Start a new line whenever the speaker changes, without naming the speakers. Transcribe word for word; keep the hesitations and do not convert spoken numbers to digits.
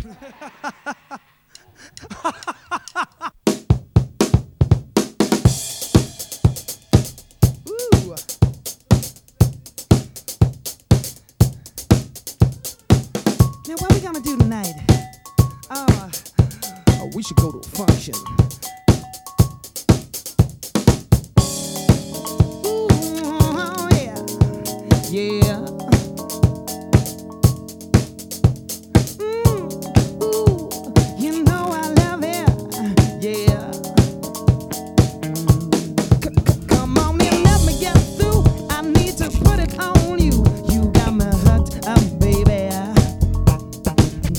Ooh. Now what we gonna do tonight? Uh, oh, we should go to a function. Ooh, oh, yeah. Yeah.